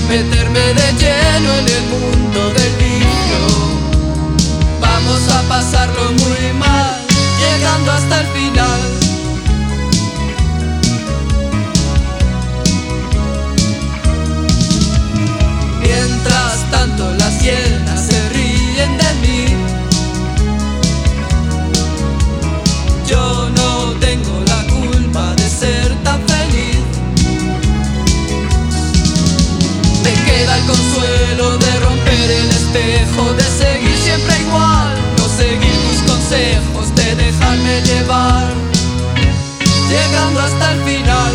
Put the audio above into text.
meterme de lleno en el mundo del vicio. Vamos a pasarlo muy mal, llegando hasta el final. Mientras tanto las hienas se ríen de mí. Yo no tengo la culpa de ser tan feliz. Me queda el consuelo de romper el espejo, de seguir siempre igual, no seguir tus consejos, de dejarme llevar, llegando hasta el final.